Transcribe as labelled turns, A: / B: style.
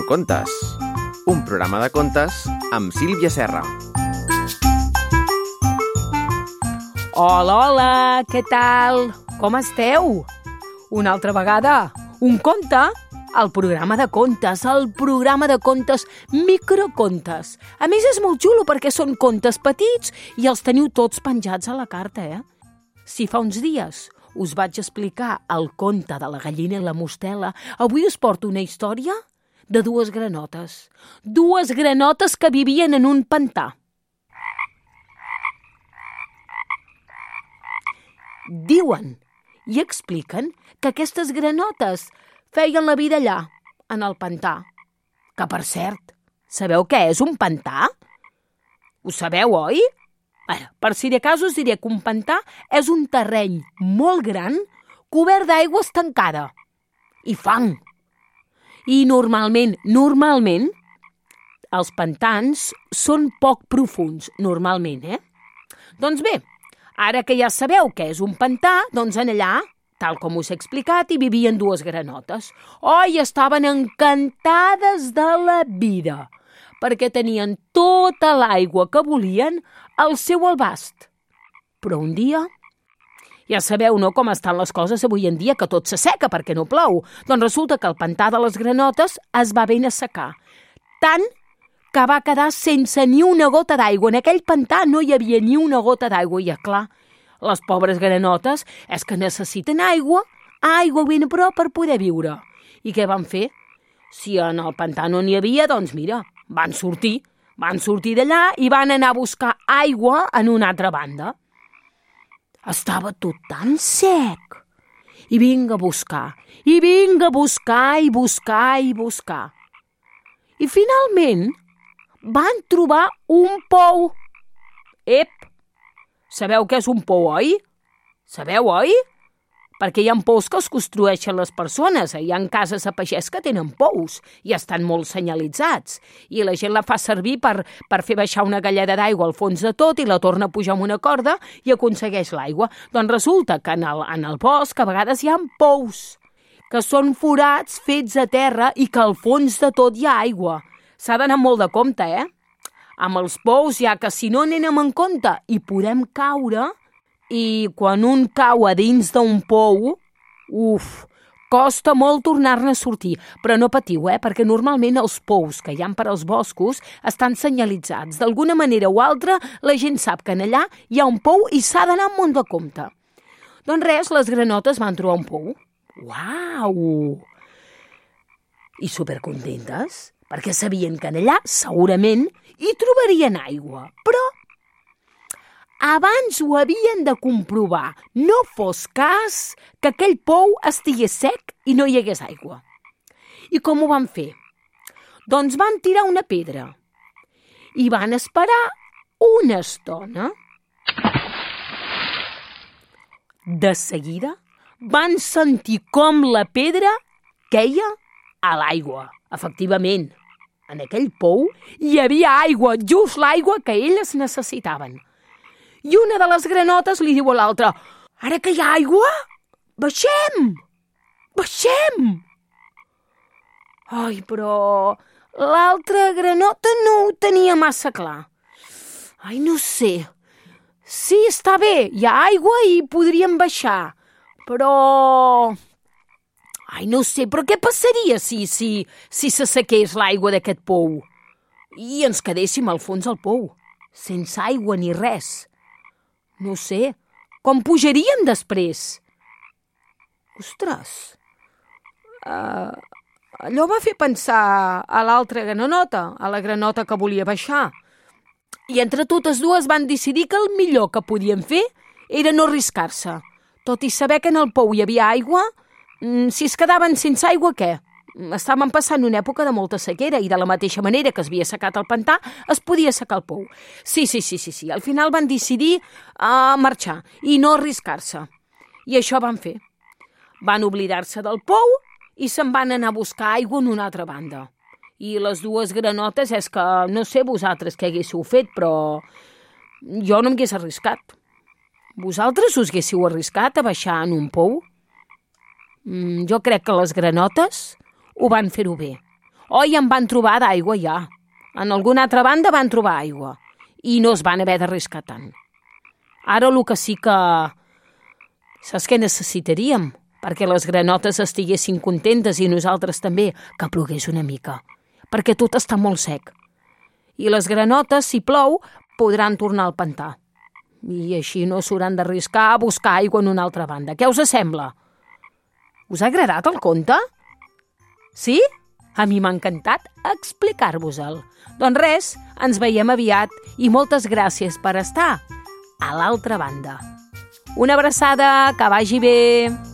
A: Contes, un programa de contes amb Sílvia Serra.
B: Hola, hola, què tal? Com esteu? Una altra vegada, un conte, el programa de contes, microcontes. A més, és molt xulo perquè són contes petits i els teniu tots penjats a la carta, Si fa uns dies us vaig explicar el conte de la gallina i la mostela, avui us porto una història de dues granotes. Dues granotes que vivien en un pantà. Diuen i expliquen que aquestes granotes feien la vida allà, en el pantà. Que, per cert, sabeu què és un pantà? Ho sabeu, oi? Per si de cas us diré que un pantà és un terreny molt gran cobert d'aigua estancada i fang. I normalment, els pantans són poc profunds, normalment, Doncs bé, ara que ja sabeu què és un pantà, doncs en allà, tal com us he explicat, hi vivien dues granotes. I estaven encantades de la vida, perquè tenien tota l'aigua que volien al seu abast. Però un dia, ja sabeu, no, com estan les coses avui en dia, que tot s'asseca perquè no plou. Doncs resulta que el pantà de les granotes es va ben assecar. Tant que va quedar sense ni una gota d'aigua. En aquell pantà no hi havia ni una gota d'aigua. I, clar, les pobres granotes és que necessiten aigua ben a prop per poder viure. I què van fer? Si en el pantà no n'hi havia, doncs mira, van sortir d'allà i van anar a buscar aigua en una altra banda. Estava tot tan sec. I vinga a buscar. I finalment van trobar un pou. Sabeu què és un pou, oi? Sabeu, oi? Perquè hi ha pous que els construeixen les persones. Hi ha cases de pagès que tenen pous i estan molt senyalitzats. I la gent la fa servir per fer baixar una galleda d'aigua al fons de tot i la torna a pujar amb una corda i aconsegueix l'aigua. Doncs resulta que en el bosc a vegades hi ha pous, que són forats fets a terra i que al fons de tot hi ha aigua. S'ha d'anar molt de compte, Amb els pous, ja que si no n'anem en compte hi podem caure. I quan un cau a dins d'un pou, costa molt tornar-ne a sortir. Però no patiu, perquè normalment els pous que hi ha per als boscos estan senyalitzats. D'alguna manera o altra, la gent sap que en allà hi ha un pou i s'ha d'anar amb molt de compte. Doncs res, les granotes van trobar un pou. Uau! I supercontentes, perquè sabien que en allà segurament hi trobarien aigua. Però abans ho havien de comprovar. No fos cas que aquell pou estigués sec i no hi hagués aigua. I com ho van fer? Doncs van tirar una pedra i van esperar una estona. De seguida van sentir com la pedra queia a l'aigua. Efectivament, en aquell pou hi havia aigua, just l'aigua que elles necessitaven. I una de les granotes li diu a l'altra: «Ara que hi ha aigua, baixem! Però l'altra granota no ho tenia massa clar. No sé. Sí, està bé, hi ha aigua i podríem baixar. Però no sé, però què passaria si s'assequés l'aigua d'aquest pou? I ens quedéssim al fons del pou, sense aigua ni res. No sé, com pujaríem després?» Ostres, allò va fer pensar a l'altra granota, a la granota que volia baixar. I entre totes dues van decidir que el millor que podien fer era no arriscar-se. Tot i saber que en el pou hi havia aigua, si es quedaven sense aigua, què? Estaven passant una època de molta sequera i de la mateixa manera que es havia assecat el pantà, es podia assecar el pou. Sí. Al final van decidir marxar i no arriscar-se. I això van fer. Van oblidar-se del pou i se'n van anar a buscar aigua en una altra banda. I les dues granotes és que no sé vosaltres què haguéssiu fet, però jo no m'hagués arriscat. Vosaltres us haguéssiu arriscat a baixar en un pou? Jo crec que les granotes ho van fer-ho bé. Oi, en van trobar d'aigua ja. En alguna altra banda van trobar aigua i no es van haver d'arriscar tant. Ara el que sí que... Saps què necessitaríem? Perquè les granotes estiguessin contentes i nosaltres també, que plogués una mica. Perquè tot està molt sec. I les granotes, si plou, podran tornar al pantà. I així no s'hauran d'arriscar a buscar aigua en una altra banda. Què us sembla? Us ha agradat el conte? Sí? A mi m'ha encantat explicar-vos-el. Doncs res, ens veiem aviat i moltes gràcies per estar a l'altra banda. Una abraçada, que vagi bé!